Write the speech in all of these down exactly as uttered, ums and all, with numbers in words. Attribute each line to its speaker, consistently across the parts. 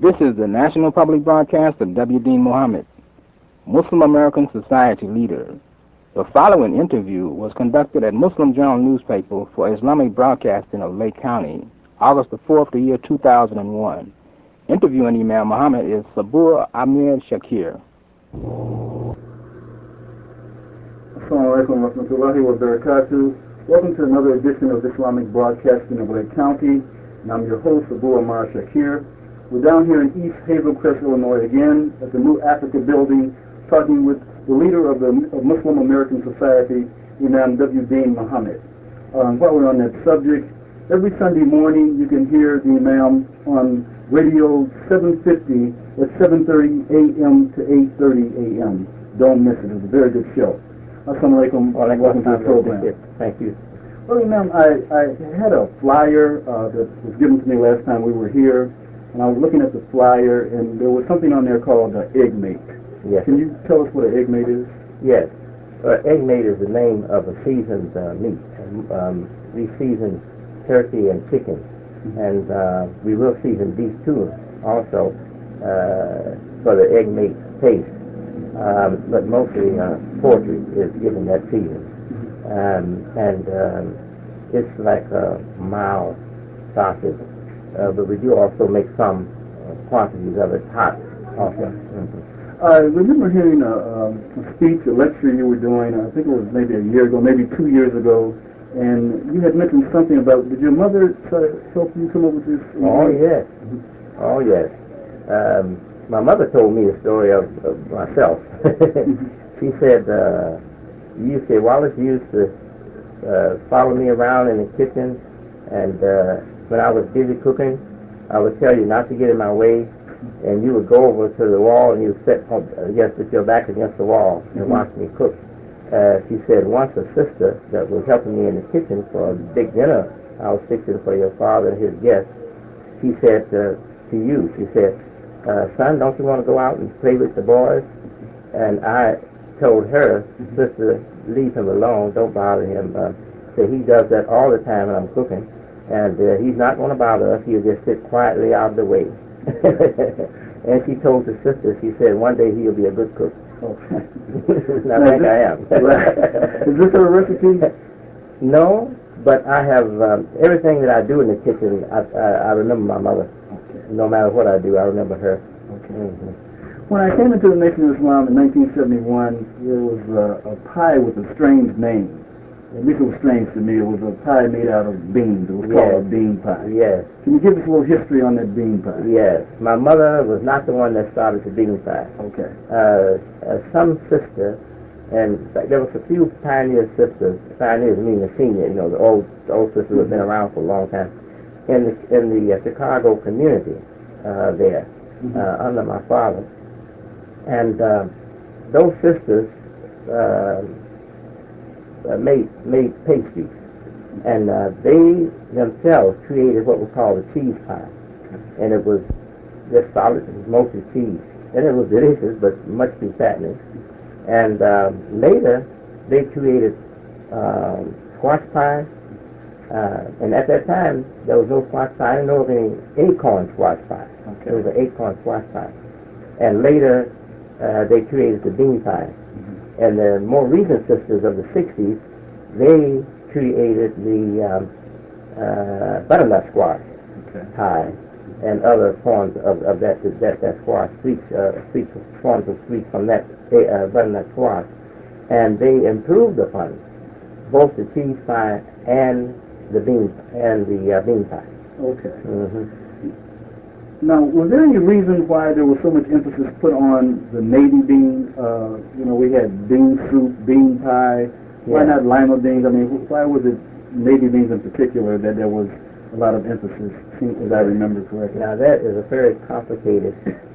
Speaker 1: This is the National Public Broadcast of W. Dean Mohammed, Muslim American Society leader. The following interview was conducted at Muslim Journal newspaper for Islamic Broadcasting of Lake County, August the fourth, the year two thousand one. Interviewing Imam Muhammad is Sabur Ahmed Shakir.
Speaker 2: Assalamu alaikum wa rahmatullahi wa barakatuh. Welcome to another edition of Islamic Broadcasting of Lake County, and I'm your host, Sabur Ahmed Shakir. We're down here in East Hazelcrest, Illinois again at the New Africa Building, talking with the leader of the of Muslim American Society, Imam W. Dean Mohammed. Um, while we're on that subject, every Sunday morning you can hear the Imam on radio seven fifty at seven thirty a.m. to eight thirty a.m. Don't miss it. It's a very good show. Assalamu alaikum. Welcome to the program.
Speaker 3: Thank you.
Speaker 2: Well, Imam, I, I had a flyer uh, that was given to me last time we were here, and I was looking at the flyer, and there was something on there called uh, egg mate.
Speaker 3: Yes.
Speaker 2: Can you tell us what an egg mate is?
Speaker 3: Yes. Uh, egg mate is the name of a seasoned uh, meat. Um, we season turkey and chicken, mm-hmm. and uh, we will season beef too, also uh, for the egg mate taste. Um, but mostly uh, poultry is given that season, mm-hmm. um, and um, it's like a mild sausage. Uh, but we do also make some uh, quantities of it hot also. Mm-hmm.
Speaker 2: I remember hearing a, um, a speech, a lecture you were doing, I think it was maybe a year ago, maybe two years ago, and you had mentioned something about, did your mother try to help you come up with this?
Speaker 3: Oh, yes. Mm-hmm. Oh, yes. Um, my mother told me the story of, of myself. She said, uh, you say, Wallace used to uh, follow me around in the kitchen, and uh, when I was busy cooking, I would tell you not to get in my way, and you would go over to the wall and you would sit against with your back against the wall and mm-hmm. watch me cook. Uh, she said once a sister that was helping me in the kitchen for a big dinner I was fixing for your father and his guests, she said uh, to you, she said, uh, son, don't you want to go out and play with the boys? And I told her, mm-hmm. sister, leave him alone, don't bother him. Uh, so he does that all the time when I'm cooking. And uh, he's not going to bother us. He'll just sit quietly out of the way. And she told the sister, she said, one day he'll be a good cook.
Speaker 2: Okay.
Speaker 3: I think I am.
Speaker 2: Is this a recipe?
Speaker 3: No, but I have um, everything that I do in the kitchen, I, I, I remember my mother. Okay. No matter what I do, I remember her.
Speaker 2: Okay. Mm-hmm. When I came into the Nation of Islam in nineteen seventy-one, there was a, a pie with a strange name. At least it was strange to me. It was a pie made out of beans. It was
Speaker 3: yes.
Speaker 2: called a bean pie.
Speaker 3: Yes.
Speaker 2: Can you give us a little history on that bean pie?
Speaker 3: Yes. My mother was not the one that started the bean pie.
Speaker 2: Okay.
Speaker 3: Uh, uh, some sister, and there was a few pioneer sisters. Pioneers mean the senior, you know, the old the old sisters who have been around for a long time in the in the uh, Chicago community uh, there mm-hmm. uh, under my father, and uh, those sisters. Uh, Uh, made made pastries, and uh, they themselves created what was called a cheese pie, and it was just solid, it was mostly cheese, and it was delicious, but much too fattening. And uh, later, they created um, squash pie, uh, and at that time there was no squash pie. I didn't know of any acorn squash pie. Okay. It was an acorn squash pie, and later uh, they created the bean pie. And the more recent sisters of the sixties, they created the um, uh, butternut squash okay. pie and other forms of, of that, that that squash, sweets, uh, sweet forms of sweets from that uh, butternut squash. And they improved upon both the cheese pie and the bean and the uh, bean pie.
Speaker 2: Okay.
Speaker 3: Mm-hmm.
Speaker 2: Now, was there any reason why there was so much emphasis put on the navy bean? Uh, you know, we had bean soup, bean pie. Why
Speaker 3: yeah.
Speaker 2: not lima beans? I mean, why was it navy beans in particular that there was a lot of emphasis, as I remember correctly?
Speaker 3: Now, that is a very complicated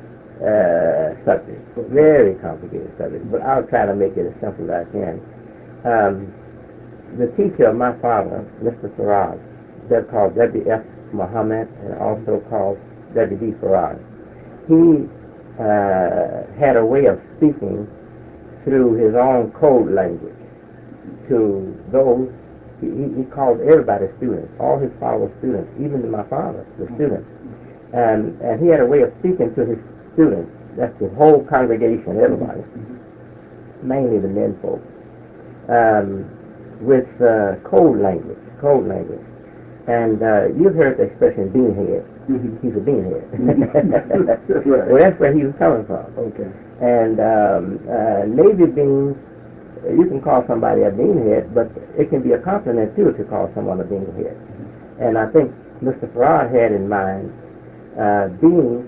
Speaker 3: uh, subject, very complicated subject, but I'll try to make it as simple as I can. Um, the teacher of my father, Mister Farag, they're called W F Muhammad, and also called W D Farag. He uh, had a way of speaking through his own code language to those. He, he called everybody students, all his followers students, even to my father, the students. And, and he had a way of speaking to his students. That's the whole congregation, everybody, mm-hmm. mainly the men folk, um, with uh, code language, code language. And uh, you've heard the expression beanhead. Mm-hmm. He's a beanhead.
Speaker 2: That's right.
Speaker 3: Well, that's where he was coming from.
Speaker 2: Okay.
Speaker 3: And um, uh, Navy beans, you can call somebody a beanhead, but it can be a compliment, too, to call someone a beanhead. Mm-hmm. And I think Mister Farad had in mind uh, beans,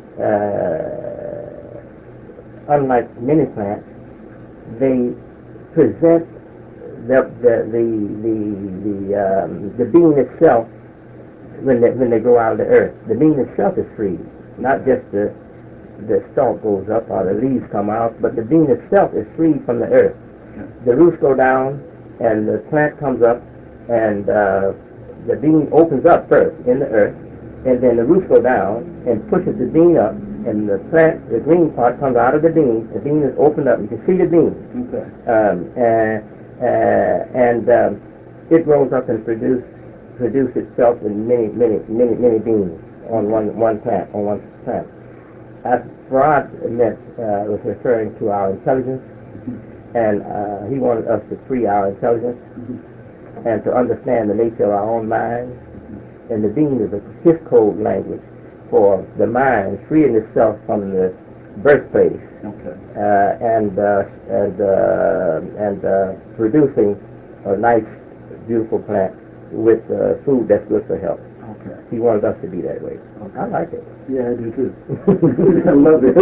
Speaker 3: uh, unlike many plants, they present the the the the the, um, the bean itself when they when they grow out of the earth. The bean itself is free, not just the the stalk goes up or the leaves come out, but the bean itself is free from the earth. The roots go down, and the plant comes up, and uh, the bean opens up first in the earth, and then the roots go down and pushes the bean up, and the plant, the green part, comes out of the bean. The bean is opened up. You can see the bean.
Speaker 2: Okay.
Speaker 3: Um, and Uh, and um, it grows up and produce produce itself in many, many, many, many beans on one one plant, on one plant. As Farad meant, uh, was referring to our intelligence, and uh, he wanted us to free our intelligence and to understand the nature of our own mind. And the bean is a his code language for the mind freeing itself from the birthplace.
Speaker 2: Okay.
Speaker 3: Uh, and uh, and uh, and uh, producing a nice, beautiful plant with uh, food that's good for health.
Speaker 2: Okay.
Speaker 3: He wanted us to be that way.
Speaker 2: Okay.
Speaker 3: I like it.
Speaker 2: Yeah, I do too. I love it.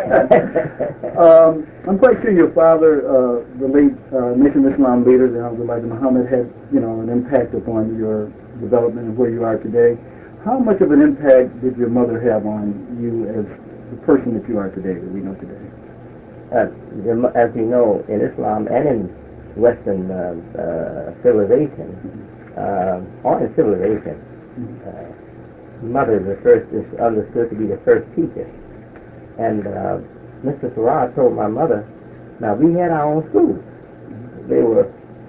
Speaker 2: um, I'm quite sure your father, uh, the late uh, Nation of Islam leader, Elijah Muhammad, had you know an impact upon your development and where you are today. How much of an impact did your mother have on you as the person that you are today, that we know today?
Speaker 3: Uh, as you know, in Islam and in Western uh, uh, civilization, uh, or in civilization, uh, mother is the first is understood to be the first teacher. And uh, Mister Farad told my mother, now we had our own schools. They were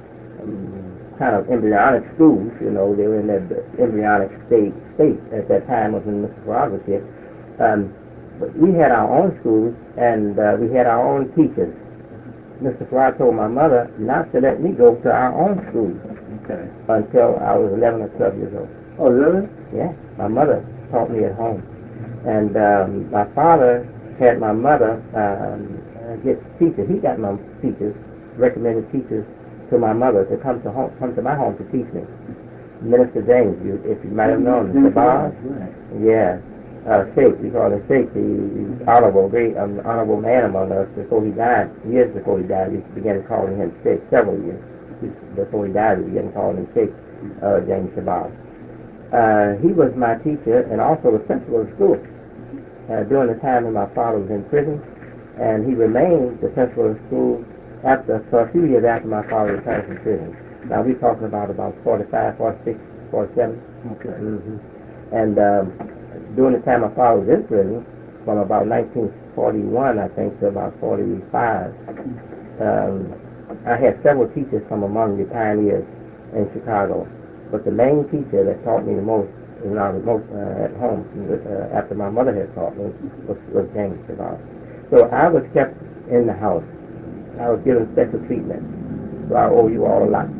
Speaker 3: um, kind of embryonic schools, you know, they were in that embryonic state, state at that time when Mister Farad was here. Um, But we had our own schools, and uh, we had our own teachers. Mister Farad told my mother not to let me go to our own school
Speaker 2: okay.
Speaker 3: until I was eleven or twelve years old.
Speaker 2: Oh, really?
Speaker 3: Yeah, my mother taught me at home. And um, my father had my mother um, get teachers. He got my teachers, recommended teachers to my mother to come to home, come to my home to teach me. Minister James, you, if you might have known him, Sabah.
Speaker 2: Right.
Speaker 3: Yeah. Uh, Sheikh, we call him Sheikh, the honorable, great, um, honorable man among us. Before he died, years before he died, we began calling him Sheikh. Several years before he died, we began calling him Sheikh uh, James Shabazz. Uh, he was my teacher and also the principal of the school uh, during the time when my father was in prison, and he remained the principal of the school after for a few years after my father returned from prison. Now we're talking about about forty-five, forty-six, forty-seven.
Speaker 2: Okay.
Speaker 3: Mm-hmm. And um, during the time my father was in prison, from about nineteen forty-one, I think, to about forty-five, um, I had several teachers from among the pioneers in Chicago. But the main teacher that taught me the most, when I was most uh, at home, uh, after my mother had taught me, was, was James Shabazz. So I was kept in the house. I was given special treatment. So I owe you all a lot.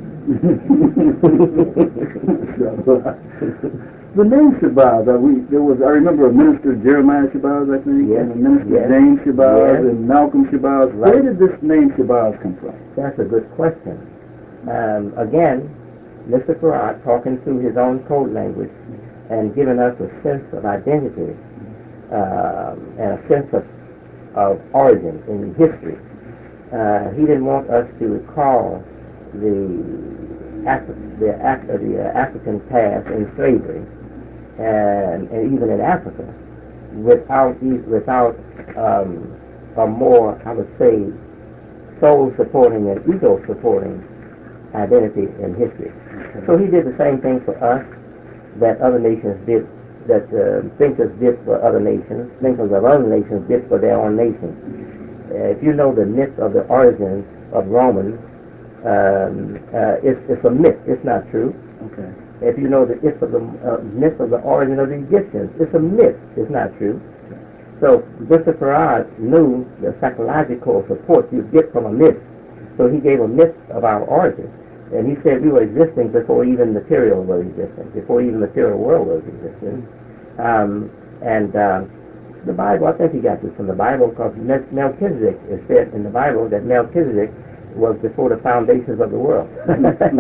Speaker 2: The name Shabazz, uh, we, there was, I remember a minister, Jeremiah Shabazz, I think,
Speaker 3: yes,
Speaker 2: and a minister,
Speaker 3: yes,
Speaker 2: James Shabazz,
Speaker 3: yes.
Speaker 2: and Malcolm Shabazz.
Speaker 3: Right.
Speaker 2: Where did this name Shabazz come from?
Speaker 3: That's a good question. Um, again, Mister Farad talking through his own code language and giving us a sense of identity uh, and a sense of, of origin in history. Uh, he didn't want us to recall the, Afri- the, Af- the uh, African past in slavery and, and even in Africa without without um, a more, I would say, soul-supporting and ego-supporting identity in history. So he did the same thing for us that other nations did, that uh, thinkers did for other nations, thinkers of other nations did for their own nation. Uh, if you know the myth of the origins of Romans, um, uh, it's, it's a myth. It's not true.
Speaker 2: Okay.
Speaker 3: If you know the myth of the, uh, myth of the origin of the Egyptians, it's a myth. It's not true. So Mister Farad knew the psychological support you get from a myth. So he gave a myth of our origin. And he said we were existing before even material was existing, before even the material world was existing. Um, and uh, the Bible, I think he got this from the Bible, because Melchizedek, is said in the Bible that Melchizedek was before the foundations of the world. uh,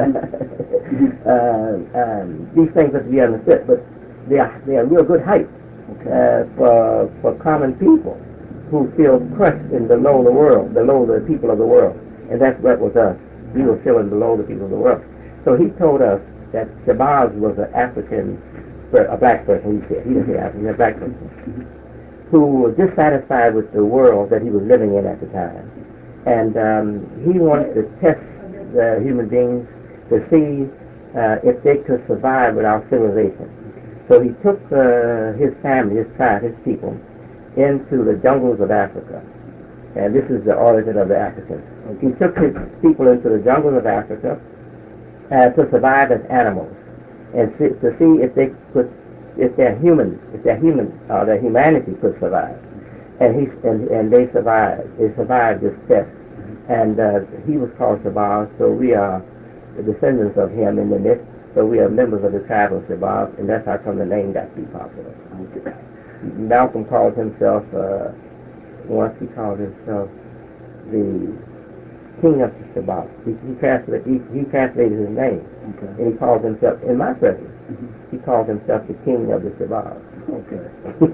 Speaker 3: um, these things have to be understood, but they are, they are real good height uh, for, for common people who feel crushed in below the world, below the people of the world. And that's what was us. We were feeling below the people of the world. So he told us that Shabazz was an African, a black person, he said. He didn't say African, a black person, who was dissatisfied with the world that he was living in at the time. And um, he wanted to test the human beings to see uh, if they could survive without civilization. So he took uh, his family, his tribe, his people, into the jungles of Africa. And this is the origin of the Africans. He took his people into the jungles of Africa uh, to survive as animals, and see, to see if they could, if their human, if their human, uh, their humanity could survive. And he and, and they survived. They survived this test. And uh, he was called Shabazz, so we are the descendants of him in the myth. So we are members of the tribe of Shabazz, and that's how come the name got to be popular. Okay. Malcolm called himself. Uh, Once he called himself the King of the Shabazz. He, he, translated, he, he translated his name, okay. And he called himself, in my presence, mm-hmm. he called himself the King of the Shabazz. Okay.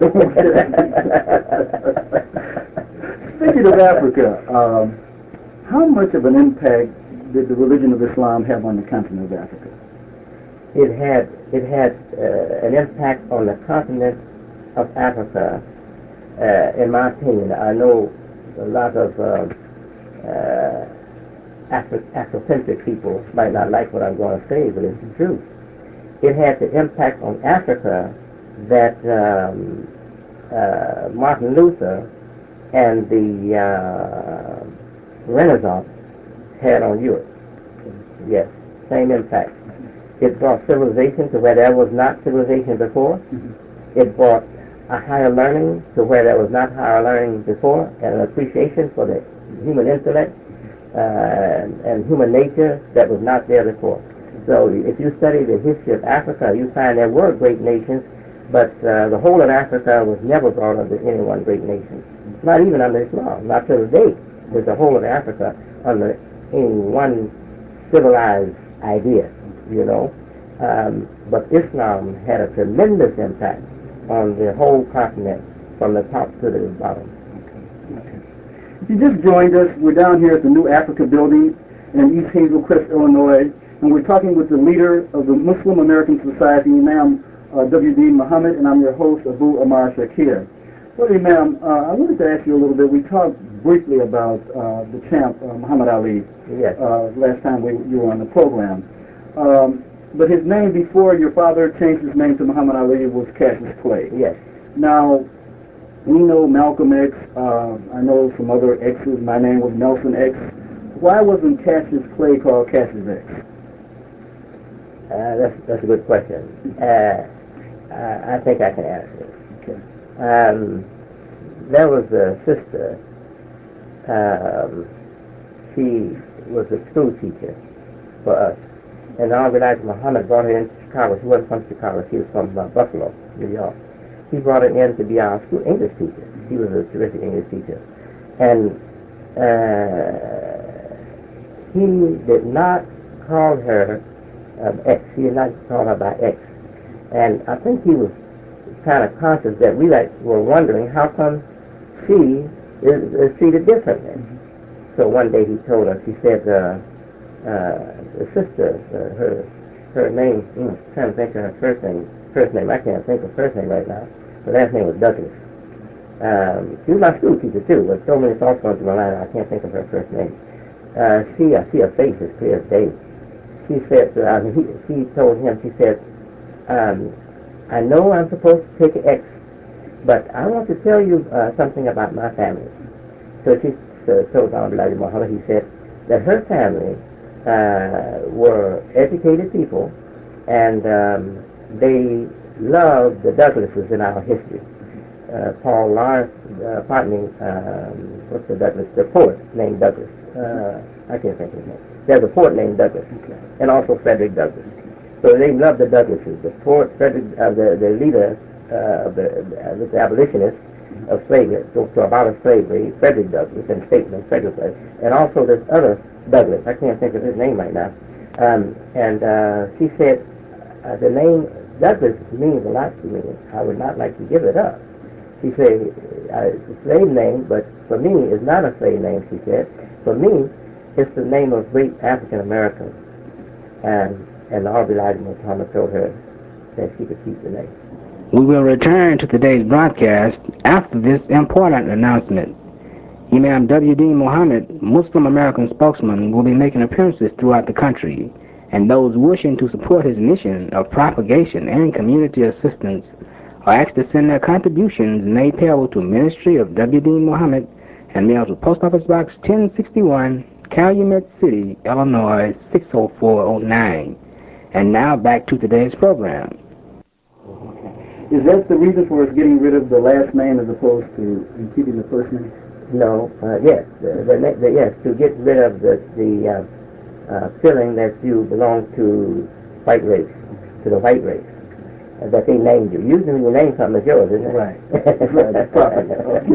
Speaker 2: Speaking of Africa, um, how much of an impact did the religion of Islam have on the continent of Africa?
Speaker 3: It had, it had uh, an impact on the continent of Africa. Uh, in my opinion, I know a lot of uh, uh, Afro- Afrocentric people might not like what I'm going to say, but it's the truth. It had the impact on Africa that um, uh, Martin Luther and the uh, Renaissance had on Europe. Yes, same impact. It brought civilization to where there was not civilization before. It brought a higher learning to where there was not higher learning before, and an appreciation for the human intellect uh, and, and human nature that was not there before. So if you study the history of Africa, you find there were great nations, but uh, the whole of Africa was never brought under any one great nation. Not even under Islam. Not to this day was the whole of Africa under any one civilized idea, you know. Um, but Islam had a tremendous impact on the whole continent, from the top to the bottom.
Speaker 2: Okay. Okay. If you just joined us, we're down here at the New Africa Building in East Hazel Crest, Illinois, and we're talking with the leader of the Muslim American Society, Imam uh, W D Muhammad, and I'm your host, Abu Amar Shakir. Well, Imam, uh, I wanted to ask you a little bit. We talked briefly about uh, the champ, uh, Muhammad Ali,
Speaker 3: yes.
Speaker 2: uh, last time we, you were on the program. Um, But his name before your father changed his name to Muhammad Ali was Cassius Clay.
Speaker 3: Yes.
Speaker 2: Now, we know Malcolm X. Uh, I know some other X's. My name was Nelson X. Why wasn't Cassius Clay called Cassius X?
Speaker 3: Uh, that's, that's a good question. Uh, I, I think I can answer it. Okay. Um, there was a sister. Um, she was a school teacher for us. And Honorable Elijah Muhammad brought her into Chicago. She wasn't from Chicago. She was from uh, Buffalo, New York. He brought her in to be our school English teacher. She was a terrific English teacher. And uh, he did not call her um, X. He did not call her by X. And I think he was kind of conscious that we like were wondering how come she is, is treated differently. Mm-hmm. So one day he told us, he said, uh, uh, the sister, uh, her her name, mm, I'm trying to think of her first name, first name, I can't think of first name right now. Her last name was Douglas. Um, she was my school teacher too, but so many thoughts going through my mind, I can't think of her first name. Uh, she, I see her face as clear as day. She said, uh, he, she told him, she said, um, I know I'm supposed to take an X, but I want to tell you uh, something about my family. So she uh, told Honorable Elijah Muhammad, he said that her family Uh, were educated people and um, they loved the Douglases in our history. Uh, Paul Lawrence, uh, pardon me, um, what's the Douglas? The poet named Douglas. Uh, I can't think of his name. There's a poet named Douglas, okay. And also Frederick Douglass. So they loved the Douglases. The poet, Frederick, uh, the, the leader uh, of the, uh, the abolitionists of slavery, to, to abolish slavery, Frederick Douglass, and statesman Frederick Douglass, and also this other Douglas. I can't think of his name right now. Um, and uh, she said, uh, the name Douglas means a lot to me. I would not like to give it up. She said, uh, it's a slave name, but for me, it's not a slave name, she said. For me, it's the name of great African Americans. And, and the Honorable Elijah Muhammad told her that she could keep the name.
Speaker 1: We will return to today's broadcast after this important announcement. Imam W. Dean Muhammad, Muslim American spokesman, will be making appearances throughout the country, and those wishing to support his mission of propagation and community assistance are asked to send their contributions made payable to Ministry of W. Dean Muhammad and mailed to Post Office Box ten sixty-one, Calumet City, Illinois six oh four oh nine. And now back to today's program.
Speaker 2: Is that the reason for us getting rid of the last name as opposed to keeping the first name?
Speaker 3: No, uh, yes, the, the, the, yes, to get rid of the, the uh, uh, feeling that you belong to white race, to the white race, uh, that they named you. Usually when you name something, it's yours, isn't it?
Speaker 2: Right. Right. Property.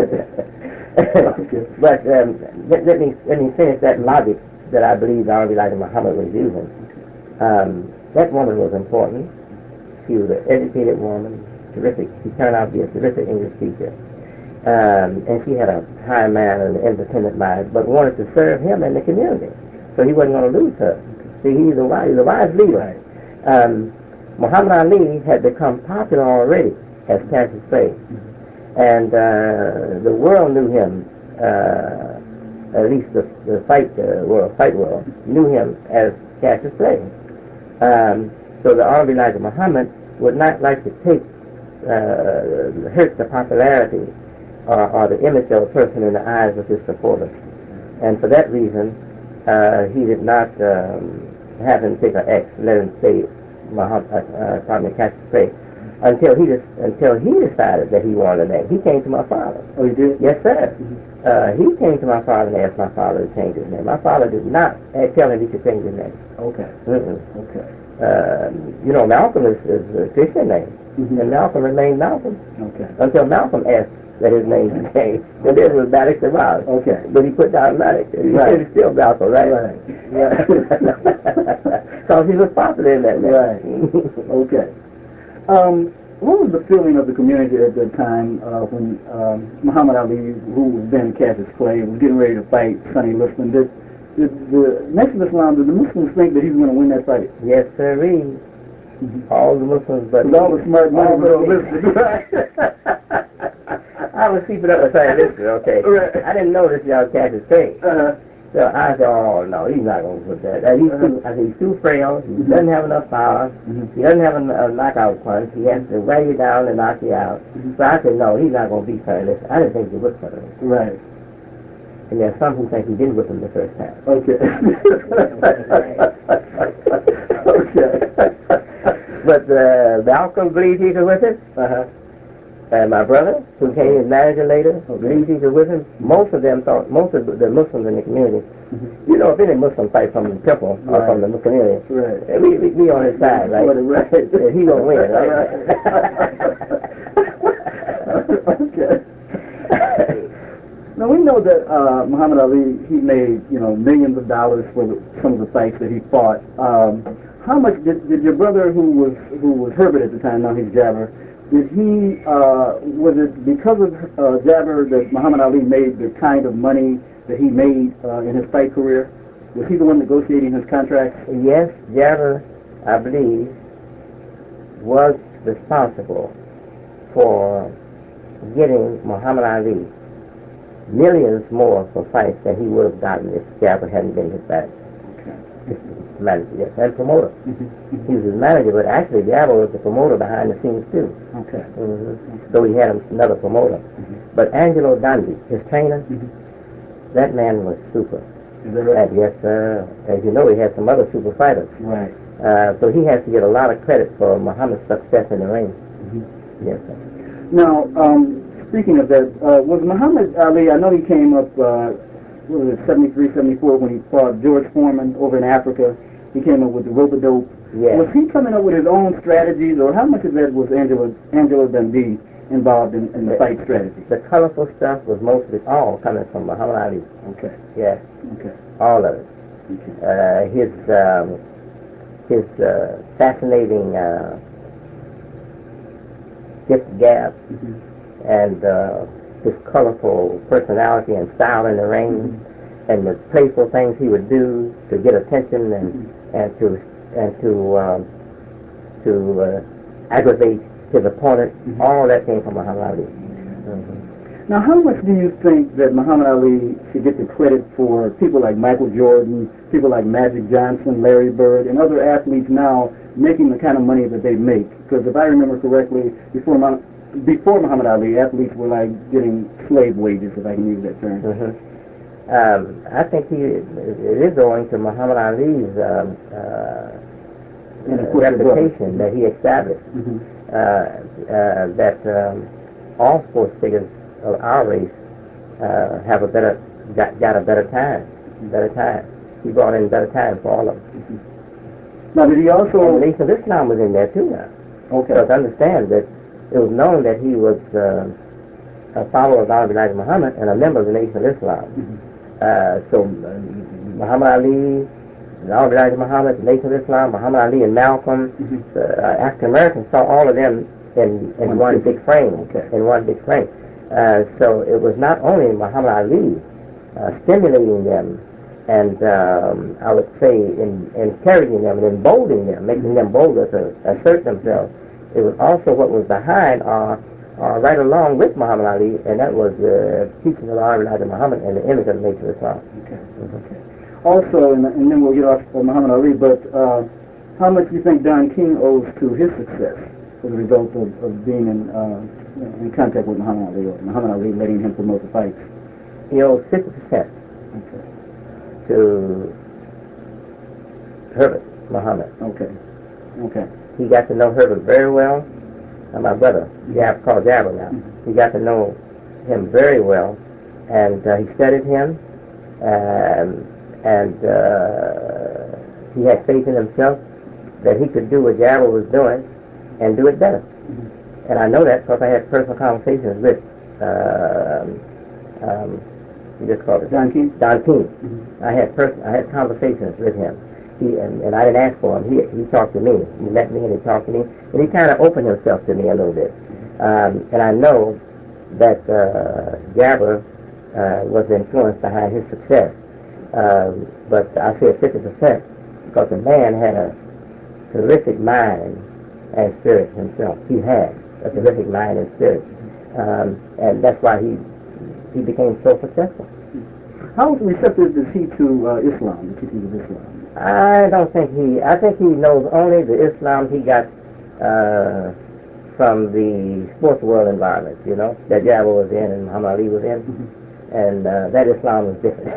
Speaker 2: Okay. Okay.
Speaker 3: But um, let, let me let me finish that logic that I believe the Honorable Elijah Muhammad was using. Um, that woman was important. She was an educated woman, terrific. She turned out to be a terrific English teacher. Um, and she had a high man and an independent mind, but wanted to serve him and the community. So he wasn't going to lose her. See, he's a wise, he's a wise leader. Um, Muhammad Ali had become popular already as Cassius Clay. And uh, the world knew him, uh, at least the, the fight uh, world, fight world, knew him as Cassius Clay. Um, so the Honorable Elijah Muhammad would not like to take, uh, hurt the popularity Or, or the image of a person in the eyes of his supporters. And for that reason, uh, he did not um, have him take an X, let him say Muhammad, uh, uh, Cassius Clay, until he just, until he decided that he wanted a name. He came to my father.
Speaker 2: Oh, he did?
Speaker 3: Yes, sir. Mm-hmm. uh, he came to my father and asked my father to change his name. My father did not uh, tell him he could change his name.
Speaker 2: Okay.
Speaker 3: Mm-mm.
Speaker 2: Okay.
Speaker 3: Uh, you know, Malcolm is, is a Christian name, mm-hmm. and Malcolm remained Malcolm.
Speaker 2: Okay.
Speaker 3: Until Malcolm asked that his name be changed. And then it was Maddox and Ross.
Speaker 2: Okay.
Speaker 3: But he put down Maddox.
Speaker 2: Right.
Speaker 3: It's still Malcolm, right?
Speaker 2: Right. Right.
Speaker 3: Because he was popular in that name.
Speaker 2: Right. Okay. Um, what was the feeling of the community at that time uh, when um, Muhammad Ali, who was then Cassius Clay, was getting ready to fight Sonny Liston? Did, did the Nation of Islam, did the Muslims think that he was going to win that fight?
Speaker 3: Yes, sir. Mm-hmm. All the Muslims, but
Speaker 2: with all the smart money was all listening.
Speaker 3: I was keeping up with Sonny Liston, okay.
Speaker 2: Right.
Speaker 3: I didn't know this young Cassius Clay.
Speaker 2: Uh-huh.
Speaker 3: So I said, oh, no, he's not going to put that. Uh, he's too, I said, he's too frail. He mm-hmm. doesn't have enough power. Mm-hmm. He doesn't have a, a knockout punch. He has to wear you down and knock you out. Mm-hmm. So I said, no, he's not going to beat Sonny Liston. I didn't think he would put him.
Speaker 2: Right.
Speaker 3: And there's some who think he did whip him the first time.
Speaker 2: Okay. Okay.
Speaker 3: But uh, Malcolm believed he could whip him. Uh-huh. And my brother, who became his manager later, believed he could whip him. Most of them thought, most of the Muslims in the community, mm-hmm. you know, if any Muslim fight from the temple or
Speaker 2: right.
Speaker 3: from the community,
Speaker 2: right.
Speaker 3: we, we, we on his side, right?
Speaker 2: Right.
Speaker 3: And he gonna win, right?
Speaker 2: Okay. Now we know that uh, Muhammad Ali, he made, you know, millions of dollars for the, some of the fights that he fought. Um, how much did, did your brother, who was who was Herbert at the time, now he's Jabber, did he, uh, was it because of uh, Jabber that Muhammad Ali made the kind of money that he made uh, in his fight career? Was he the one negotiating his contracts?
Speaker 3: Yes, Jabber, I believe, was responsible for getting Muhammad Ali millions more for fights than he would have gotten if Jabber hadn't been his back. Okay. Manager, yes, and promoter. Mm-hmm. He was his manager, but actually Jabber was the promoter behind the scenes too.
Speaker 2: Okay.
Speaker 3: Mm-hmm. So he had another promoter. Mm-hmm. But Angelo Dundee, his trainer, mm-hmm. that man was super.
Speaker 2: Is that right?
Speaker 3: And yes, sir. As you know, he had some other super fighters.
Speaker 2: Right.
Speaker 3: Uh, so he has to get a lot of credit for Muhammad's success in the ring. Mm-hmm. Yes, sir.
Speaker 2: Now, um, speaking of that, uh, was Muhammad Ali, I know he came up, uh, what was it, seventy-three, seventy-four, when he fought George Foreman over in Africa. He came up with the rope-a-dope.
Speaker 3: Yeah.
Speaker 2: Was he coming up with his own strategies, or how much of that was Angela, Angela Dundee involved in, in the, the fight strategy?
Speaker 3: The colorful stuff was mostly all coming from Muhammad Ali.
Speaker 2: Okay.
Speaker 3: Yeah.
Speaker 2: Okay.
Speaker 3: All of it.
Speaker 2: Okay.
Speaker 3: Uh, his um, his uh, fascinating uh, gift gab
Speaker 2: Mm-hmm.
Speaker 3: and uh, his colorful personality and style in the ring, mm-hmm. and the playful things he would do to get attention and mm-hmm. and to and to um, to uh, aggravate his opponent. Mm-hmm. All that came from Muhammad Ali. Mm-hmm.
Speaker 2: Now, how much do you think that Muhammad Ali should get the credit for people like Michael Jordan, people like Magic Johnson, Larry Bird, and other athletes now making the kind of money that they make? Because if I remember correctly, before before Muhammad Ali, athletes were like getting slave wages, if I can use that term.
Speaker 3: Mm-hmm. Um, I think he it is owing to Muhammad Ali's um, uh, uh, reputation that he established. Mm-hmm. uh, uh, that um, all sports figures of our race uh, have a better got, got a better time, better time. He brought in better time for all of them.
Speaker 2: Mm-hmm. Now, did he also?
Speaker 3: And the Nation of Islam was in there too now.
Speaker 2: Okay.
Speaker 3: So to understand that it was known that he was uh, a follower of Elijah Muhammad and a member of the Nation of Islam. Mm-hmm. uh, so uh, Muhammad Ali, Elijah Muhammad, the Nation of Islam, Muhammad Ali and Malcolm, mm-hmm. uh, African Americans saw all of them in, in one, one big frame. Okay. In one big frame. Uh, so it was not only Muhammad Ali uh, stimulating them and um, I would say in, encouraging them and emboldening them, making them bolder to assert themselves. It was also what was behind uh, uh, right along with Muhammad Ali, and that was the teaching of Elijah Muhammad and the image of the Nation of Islam.
Speaker 2: Okay. Mm-hmm. Okay. Also, and, and then we'll get off of Muhammad Ali, but uh, how much do you think Don King owes to his success as a result of, of being in uh, in contact with Muhammad Ali, or Muhammad Ali letting him promote the fights?
Speaker 3: He owes fifty percent
Speaker 2: okay.
Speaker 3: to Herbert Muhammad.
Speaker 2: Okay. Okay.
Speaker 3: He got to know Herbert very well. And my brother, Jab, called Jabber now. Mm-hmm. He got to know him very well, and uh, he studied him, um, and uh, he had faith in himself that he could do what Jabber was doing and do it better. Mm-hmm. And I know that because I had personal conversations with, uh, um, you just called it
Speaker 2: Don King.
Speaker 3: Don King. Mm-hmm. I had pers- I had conversations with him. He, and, and I didn't ask for him. He, he talked to me. He met me and he talked to me. And he kind of opened himself to me a little bit. Um, and I know that uh, Jabber uh, was the influence behind his success. Um, but I said fifty percent because the man had a terrific mind and spirit himself. He had a terrific mind and spirit. Um, and that's why he he became so successful.
Speaker 2: How receptive is he to uh, Islam, the teachings of Islam?
Speaker 3: I don't think he, I think he knows only the Islam he got uh, from the sports world environment, you know, that Jabber was in and Muhammad Ali was in, mm-hmm. and uh, that Islam is different.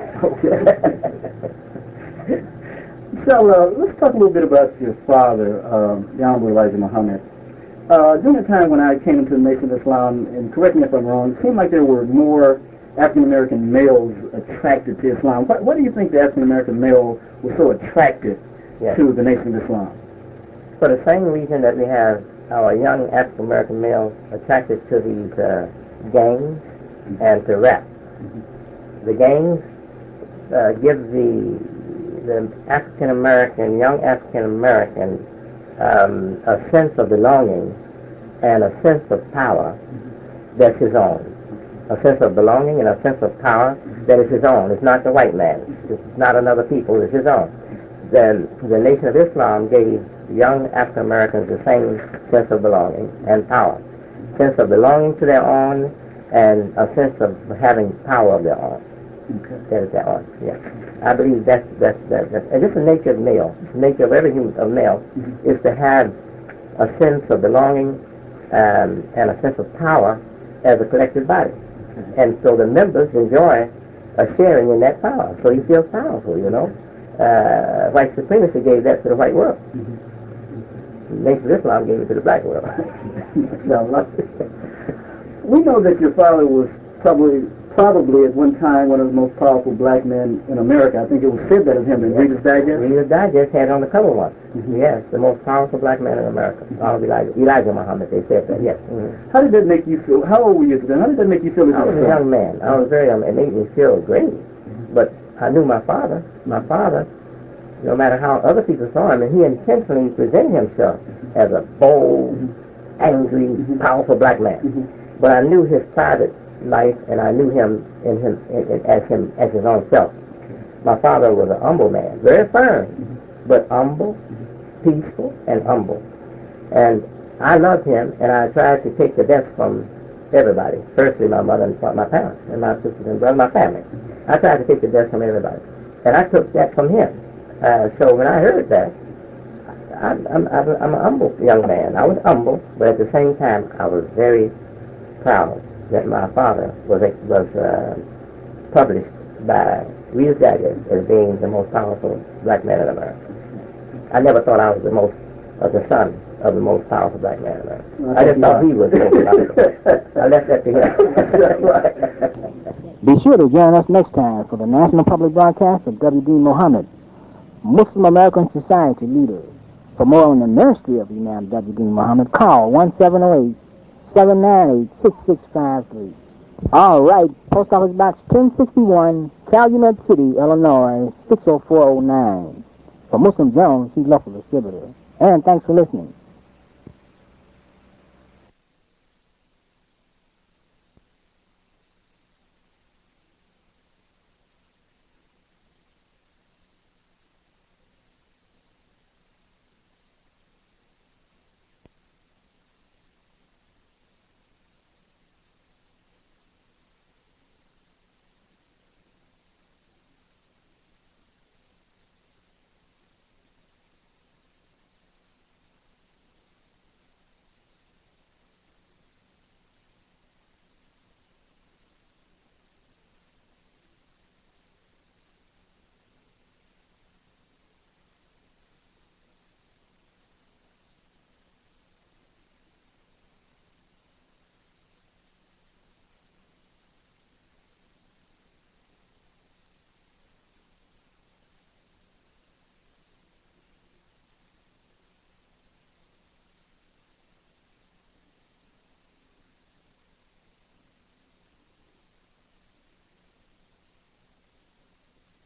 Speaker 2: Okay. So uh, let's talk a little bit about your father, um, the Honorable Elijah Muhammad. Uh, during the time when I came into the Nation of Islam, and correct me if I'm wrong, it seemed like there were more African-American males attracted to Islam. What, what do you think the African-American male was so attracted yes. to the Nation of Islam?
Speaker 3: For the same reason that we have our young African-American males attracted to these uh, gangs mm-hmm. and to rap. Mm-hmm. The gangs uh, give the, the African-American, young African-American um, a sense of belonging and a sense of power mm-hmm. that's his own. A sense of belonging and a sense of power that is his own. It's not the white man. It's not another people. It's his own. The, the Nation of Islam gave young African Americans the same sense of belonging and power. Sense of belonging to their own and a sense of having power of their own. Okay. That is their own. Yeah. I believe that's that's that's, that's and this is the nature of male. The nature of every human of male mm-hmm. is to have a sense of belonging um, and a sense of power as a collective body. And so the members enjoy uh, sharing in that power. So he feels powerful, you know. uh, white supremacy gave that to the white world.
Speaker 2: Mm-hmm.
Speaker 3: The Nation of Islam gave it to the black world.
Speaker 2: We know that your father was probably, probably at one time one of the most powerful black men in America. I think it was said that of him in Reader's Digest.
Speaker 3: Reader's Digest had it on the cover once.
Speaker 2: Mm-hmm.
Speaker 3: Yes, the most powerful black man in America. Mm-hmm. Elijah, Elijah Muhammad, they said that, yes. Mm-hmm.
Speaker 2: How did that make you feel? How old were you then? How did that make you feel?
Speaker 3: I was a young man. I was very young. It made me feel great. Mm-hmm. But I knew my father. My father, no matter how other people saw him, and he intentionally presented himself as a bold, mm-hmm. angry, mm-hmm. powerful black man. Mm-hmm. But I knew his private life, and I knew him in him in, in, as him as his own self. My father was an humble man, very firm, mm-hmm. but humble, mm-hmm. peaceful, and humble. And I loved him, and I tried to take the best from everybody. Firstly, my mother and my parents, and my sisters and brothers, my family. I tried to take the best from everybody, and I took that from him. Uh, so when I heard that, I, I'm, I'm, I'm a humble young man. I was humble, but at the same time, I was very proud that my father was was uh, published by Reader's Digest as being the most powerful black man in America. I never thought I was the most, of the son of the most powerful black man in America. I, I just thought he was the most powerful. I left that to him.
Speaker 1: Be sure to join us next time for the National Public Broadcast of W D Muhammad, Muslim American Society leader. For more on the ministry of Imam W D Muhammad, call one seven zero eight, seven nine eight, six six five three. All right, Post Office Box ten sixty-one, Calumet City, Illinois, six oh four oh nine. For Muslim Jones, he's local distributor. And thanks for listening.